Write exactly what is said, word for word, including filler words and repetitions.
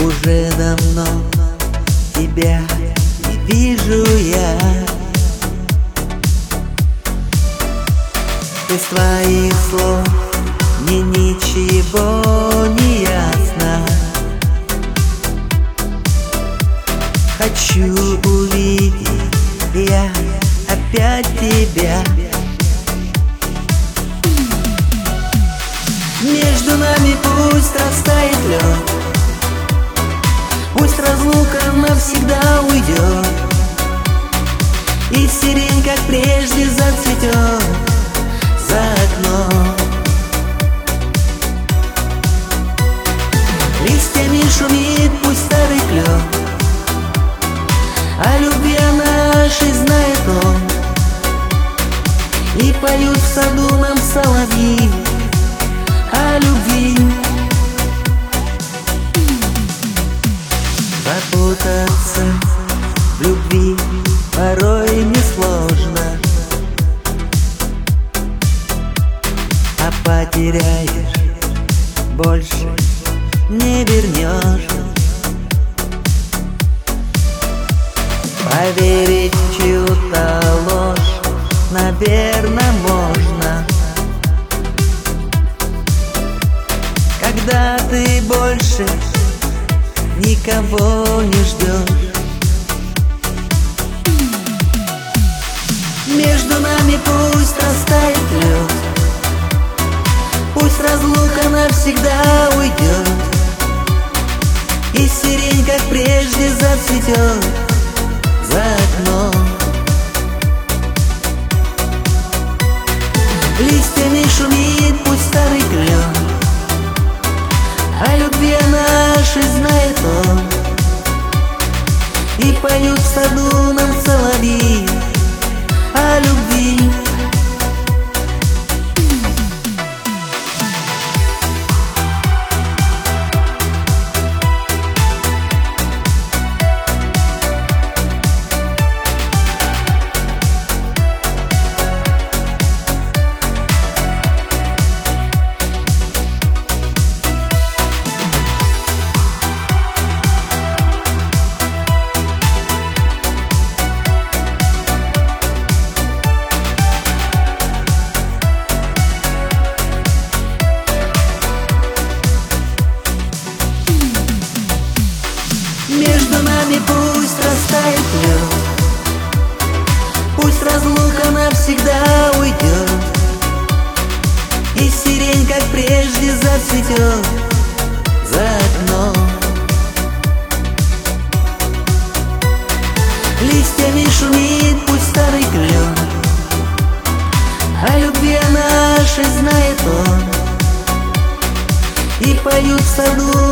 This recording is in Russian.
Уже давно тебя не вижу я. Из твоих слов мне ничего не ясно. Хочу увидеть я опять тебя. Между нами пусть растает лед, пусть разлука навсегда уйдет, и сирень, как прежде, зацветет за окном. Листьями шумит пусть старый клен, о любви нашей знает он, и поют в саду нам соловьи о любви. Запутаться в любви порой несложно, а потеряешь, больше не вернешь. Поверить в чью-то ложь, наверно, можно, когда ты больше никого не ждешь. Между нами пусть растает лед, пусть разлука навсегда уйдет, и сирень, как прежде, зацветет за окном. Листьями шумит пусть старый клен, о любви нашей знает он, и поют в саду нам соловьи о любви. Между нами пусть растает лед, пусть разлука навсегда уйдет, и сирень, как прежде, зацветет за окном. Листьями шумит пусть старый клен, о любви нашей знает он, и поют в саду